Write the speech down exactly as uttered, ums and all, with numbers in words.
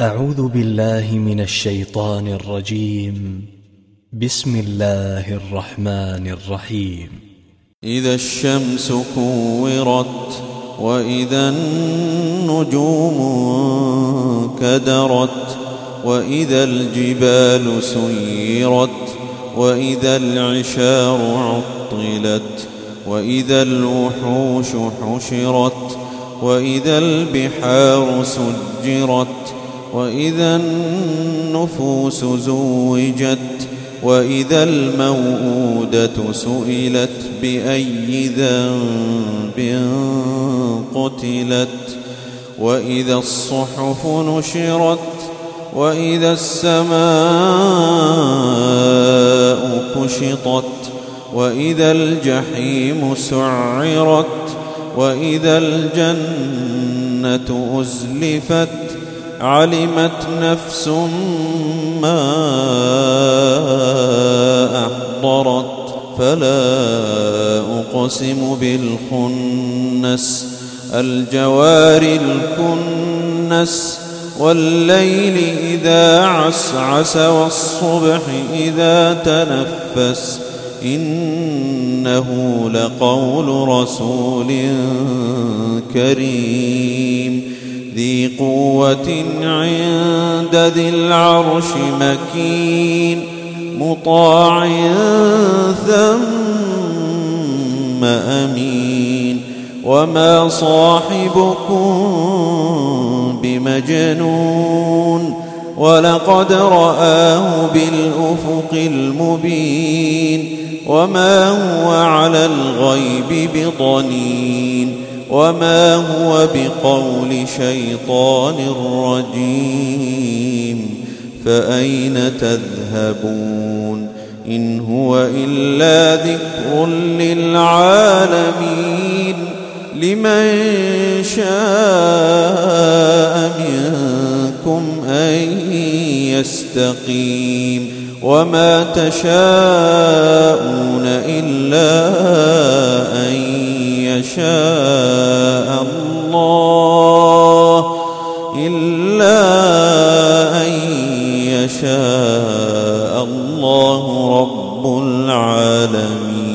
أعوذ بالله من الشيطان الرجيم. بسم الله الرحمن الرحيم. إذا الشمس كورت وإذا النجوم كدرت وإذا الجبال سيرت وإذا العشار عطلت وإذا الوحوش حشرت وإذا البحار سجرت وإذا النفوس زوجت وإذا الموءودة سئلت بأي ذنب قتلت وإذا الصحف نشرت وإذا السماء كشطت وإذا الجحيم سعرت وإذا الجنة أزلفت علمت نفس ما أحضرت فلا أقسم بالخنس الجوار الكنس والليل إذا عسعس والصبح إذا تنفس إنه لقول رسول كريم ذي قوة عند ذي العرش مكين مطاع ثم أمين وما صاحبكم بمجنون ولقد رآه بالأفق المبين وما هو على الغيب بضنين وما هو بقول شيطان رجيم فأين تذهبون إن هو إلا ذكر للعالمين لمن شاء منكم أن يستقيم وما تشاءون إلا أن يشاء الله إلا أن يشاء الله رب العالمين.